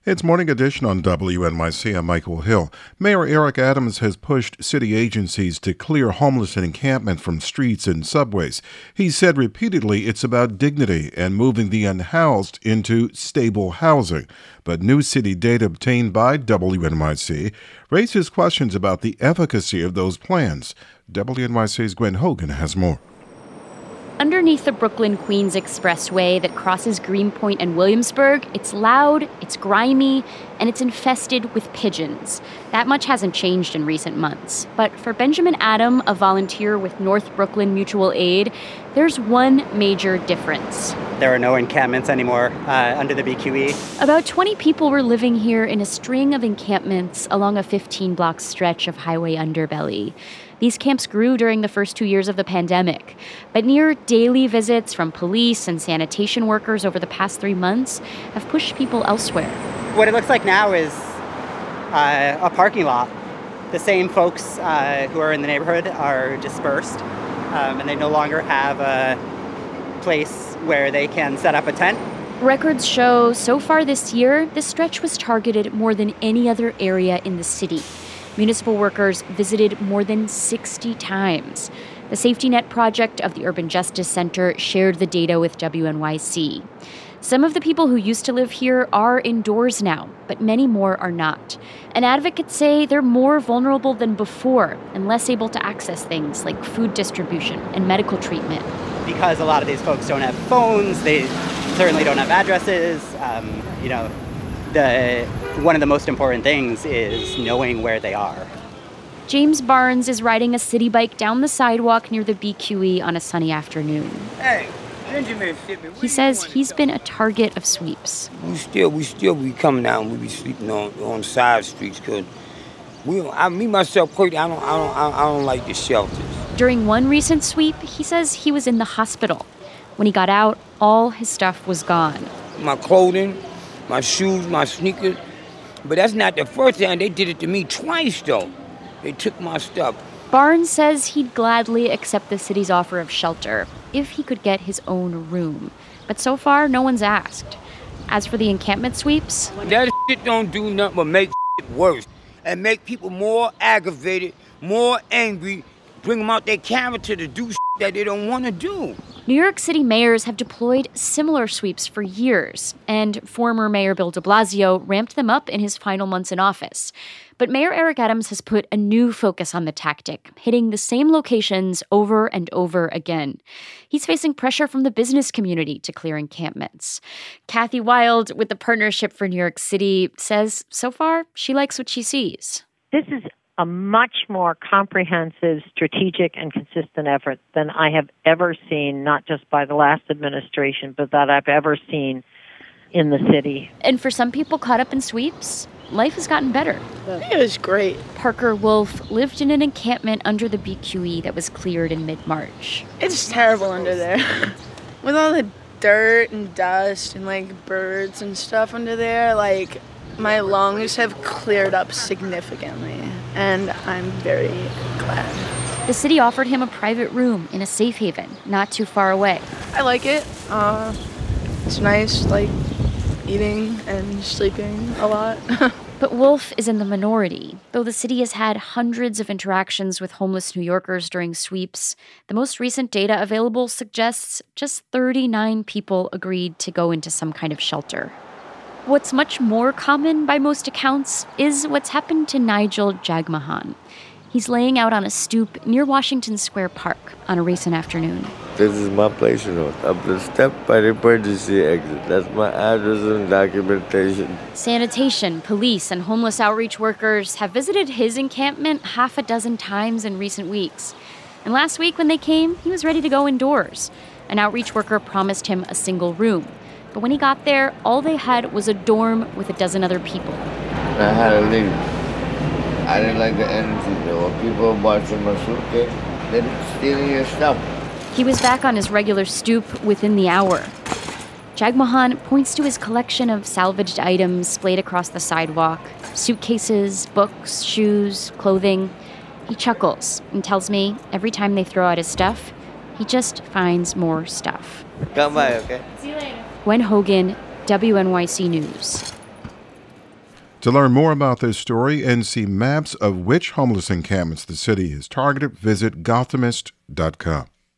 It's Morning Edition on WNYC. I'm Michael Hill. Mayor Eric Adams has pushed city agencies to clear homeless encampment from streets and subways. He said repeatedly it's about dignity and moving the unhoused into stable housing. But new city data obtained by WNYC raises questions about the efficacy of those plans. WNYC's Gwen Hogan has more. Underneath the Brooklyn-Queens Expressway that crosses Greenpoint and Williamsburg, it's loud, it's grimy, and it's infested with pigeons. That much hasn't changed in recent months. But for Benjamin Adam, a volunteer with North Brooklyn Mutual Aid, there's one major difference. There are no encampments anymore under the BQE. About 20 people were living here in a string of encampments along a 15-block stretch of highway underbelly. These camps grew during the first 2 years of the pandemic, but near daily visits from police and sanitation workers over the past 3 months have pushed people elsewhere. What it looks like now is a parking lot. The same folks who are in the neighborhood are dispersed, and they no longer have a place where they can set up a tent. Records show so far this year, this stretch was targeted more than any other area in the city. Municipal workers visited more than 60 times. The Safety Net Project of the Urban Justice Center shared the data with WNYC. Some of the people who used to live here are indoors now, but many more are not. And advocates say they're more vulnerable than before and less able to access things like food distribution and medical treatment. Because a lot of these folks don't have phones, they certainly don't have addresses, one of the most important things is knowing where they are. James Barnes is riding a city bike down the sidewalk near the BQE on a sunny afternoon. Hey, Benjamin, he says he's been a target of sweeps. We still be coming out and we be sleeping on side streets because I don't like the shelters. During one recent sweep, he says he was in the hospital. When he got out, all his stuff was gone. My clothing, my shoes, my sneakers. But that's not the first time. They did it to me twice, though. They took my stuff. Barnes says he'd gladly accept the city's offer of shelter if he could get his own room. But so far, no one's asked. As for the encampment sweeps... That shit don't do nothing but make shit worse and make people more aggravated, more angry, bring them out their character to do shit that they don't want to do. New York City mayors have deployed similar sweeps for years, and former Mayor Bill de Blasio ramped them up in his final months in office. But Mayor Eric Adams has put a new focus on the tactic, hitting the same locations over and over again. He's facing pressure from the business community to clear encampments. Kathy Wild, with the Partnership for New York City, says so far she likes what she sees. This is a much more comprehensive, strategic, and consistent effort than I have ever seen, not just by the last administration, but that I've ever seen in the city. And for some people caught up in sweeps, life has gotten better. It was great. Parker Wolf lived in an encampment under the BQE that was cleared in mid-March. It's terrible under there. With all the dirt and dust and, birds and stuff under there, my lungs have cleared up significantly, and I'm very glad. The city offered him a private room in a safe haven, not too far away. I like it. It's nice, eating and sleeping a lot. But Wolf is in the minority. Though the city has had hundreds of interactions with homeless New Yorkers during sweeps, the most recent data available suggests just 39 people agreed to go into some kind of shelter. What's much more common by most accounts is what's happened to Nigel Jagmohan. He's laying out on a stoop near Washington Square Park on a recent afternoon. This is my place, up the step by the emergency exit. That's my address and documentation. Sanitation, police, and homeless outreach workers have visited his encampment half a dozen times in recent weeks. And last week when they came, he was ready to go indoors. An outreach worker promised him a single room. But when he got there, all they had was a dorm with a dozen other people. I had to leave. I didn't like the energy though. When people watching my suitcase, they're stealing your stuff. He was back on his regular stoop within the hour. Jagmohan points to his collection of salvaged items splayed across the sidewalk. Suitcases, books, shoes, clothing. He chuckles and tells me every time they throw out his stuff, he just finds more stuff. Come by, okay? See you later. Gwen Hogan, WNYC News. To learn more about this story and see maps of which homeless encampments the city has targeted, visit Gothamist.com.